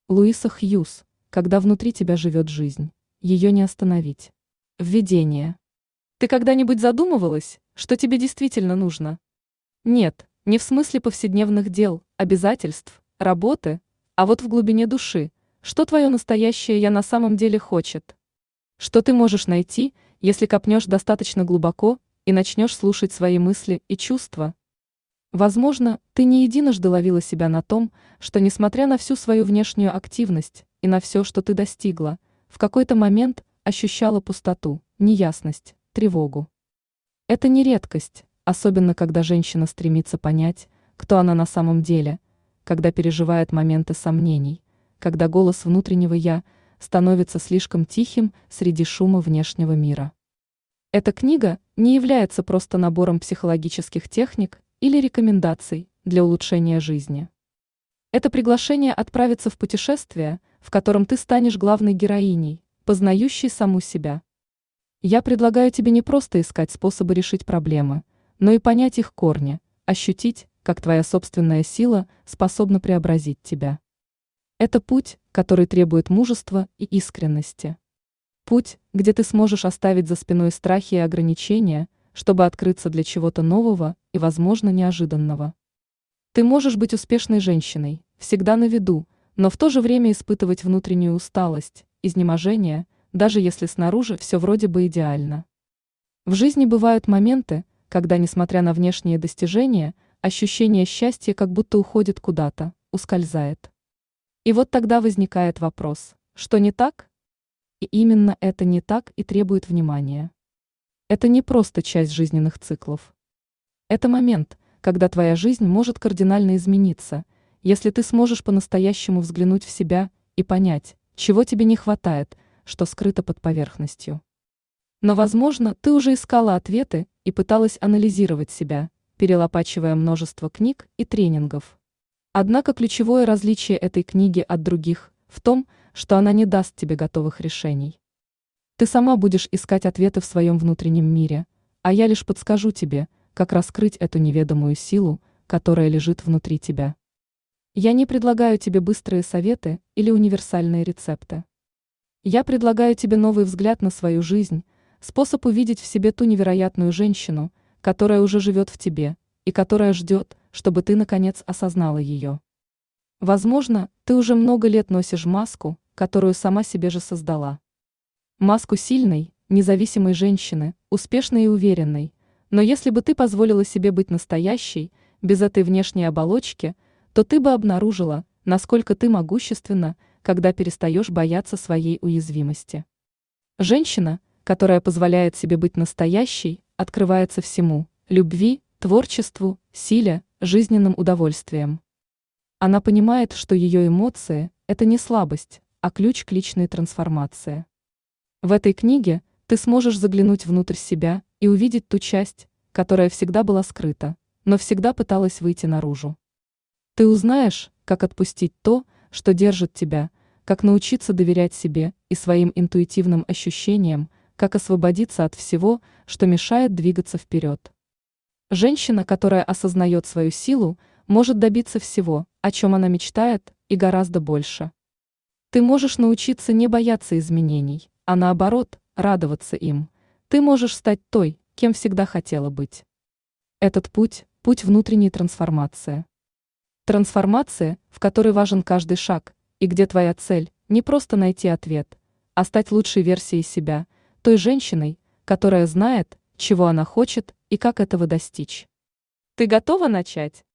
Луиса Хьюз. Когда внутри тебя живет жизнь, ее не остановить. Введение. Ты когда-нибудь задумывалась, что тебе действительно нужно? Нет, не в смысле повседневных дел, обязательств, работы, а вот в глубине души, что твое настоящее «я» на самом деле хочет. Что ты можешь найти, если копнешь достаточно глубоко и начнешь слушать свои мысли и чувства. Возможно, ты не единожды ловила себя на том, что, несмотря на всю свою внешнюю активность и на все, что ты достигла, в какой-то момент ощущала пустоту, неясность, тревогу. Это не редкость, особенно когда женщина стремится понять, кто она на самом деле, когда переживает моменты сомнений, когда голос внутреннего «я» становится слишком тихим среди шума внешнего мира. Эта книга не является просто набором психологических техник или рекомендаций для улучшения жизни. Это приглашение отправиться в путешествие, в котором ты станешь главной героиней, познающей саму себя. Я предлагаю тебе не просто искать способы решить проблемы, но и понять их корни, ощутить, как твоя собственная сила способна преобразить тебя. Это путь, который требует мужества и искренности. Путь, где ты сможешь оставить за спиной страхи и ограничения, чтобы открыться для чего-то нового и, возможно, неожиданного. Ты можешь быть успешной женщиной, всегда на виду, но в то же время испытывать внутреннюю усталость, изнеможение, даже если снаружи все вроде бы идеально. В жизни бывают моменты, когда, несмотря на внешние достижения, ощущение счастья как будто уходит куда-то, ускользает. И вот тогда возникает вопрос, что не так? И именно это не так и требует внимания. Это не просто часть жизненных циклов. Это момент, когда твоя жизнь может кардинально измениться, если ты сможешь по-настоящему взглянуть в себя и понять, чего тебе не хватает, что скрыто под поверхностью. Но, возможно, ты уже искала ответы и пыталась анализировать себя, перелопачивая множество книг и тренингов. Однако ключевое различие этой книги от других в том, что она не даст тебе готовых решений. Ты сама будешь искать ответы в своем внутреннем мире, а я лишь подскажу тебе, как раскрыть эту неведомую силу, которая лежит внутри тебя. Я не предлагаю тебе быстрые советы или универсальные рецепты. Я предлагаю тебе новый взгляд на свою жизнь, способ увидеть в себе ту невероятную женщину, которая уже живет в тебе и которая ждет, чтобы ты наконец осознала ее. Возможно, ты уже много лет носишь маску, которую сама себе же создала. Маску сильной, независимой женщины, успешной и уверенной, но если бы ты позволила себе быть настоящей, без этой внешней оболочки, то ты бы обнаружила, насколько ты могущественна, когда перестаешь бояться своей уязвимости. Женщина, которая позволяет себе быть настоящей, открывается всему – любви, творчеству, силе, жизненным удовольствиям. Она понимает, что ее эмоции – это не слабость, а ключ к личной трансформации. В этой книге ты сможешь заглянуть внутрь себя и увидеть ту часть, которая всегда была скрыта, но всегда пыталась выйти наружу. Ты узнаешь, как отпустить то, что держит тебя, как научиться доверять себе и своим интуитивным ощущениям, как освободиться от всего, что мешает двигаться вперед. Женщина, которая осознает свою силу, может добиться всего, о чем она мечтает, и гораздо больше. Ты можешь научиться не бояться изменений, а наоборот, радоваться им. Ты можешь стать той, кем всегда хотела быть. Этот путь – путь внутренней трансформации. Трансформация, в которой важен каждый шаг, и где твоя цель – не просто найти ответ, а стать лучшей версией себя, той женщиной, которая знает, чего она хочет и как этого достичь. Ты готова начать?